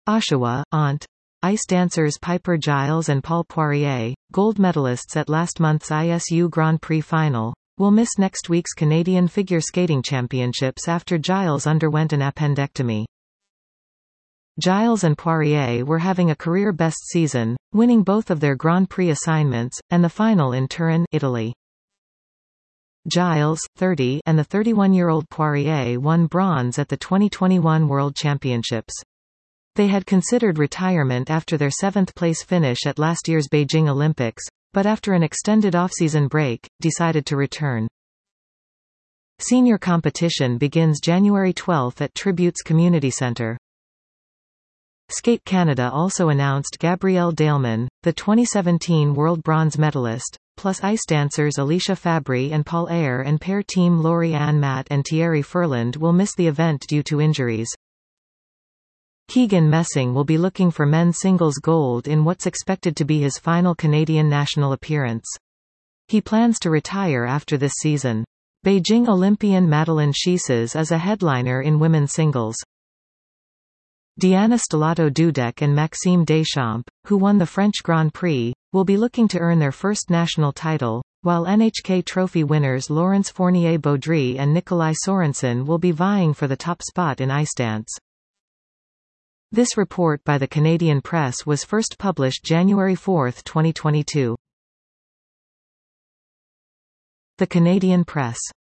Oshawa, Ont. Ice dancers Piper Giles and Paul Poirier, gold medalists at last month's ISU Grand Prix final, will miss next week's Canadian Figure Skating Championships after Giles underwent an appendectomy. Giles and Poirier were having a career-best season, winning both of their Grand Prix assignments, and the final in Turin, Italy. Giles, 30, and the 31-year-old Poirier won bronze at the 2021 World Championships. They had considered retirement after their seventh-place finish at last year's Beijing Olympics, but after an extended off-season break, decided to return. Senior competition begins January 12 at Tributes Community Centre. Skate Canada also announced Gabrielle Daleman, the 2017 World Bronze medalist, plus ice dancers Alicia Fabry and Paul Ayer and pair team Laurie-Anne Matt and Thierry Furland will miss the event due to injuries. Keegan Messing will be looking for men's singles gold in what's expected to be his final Canadian national appearance. He plans to retire after this season. Beijing Olympian Madeleine Schiesses is a headliner in women's singles. Diana Stellato-Dudek and Maxime Deschamps, who won the French Grand Prix, will be looking to earn their first national title, while NHK Trophy winners Laurence Fournier-Baudry and Nikolai Sorensen will be vying for the top spot in ice dance. This report by the Canadian Press was first published January 4, 2022. The Canadian Press.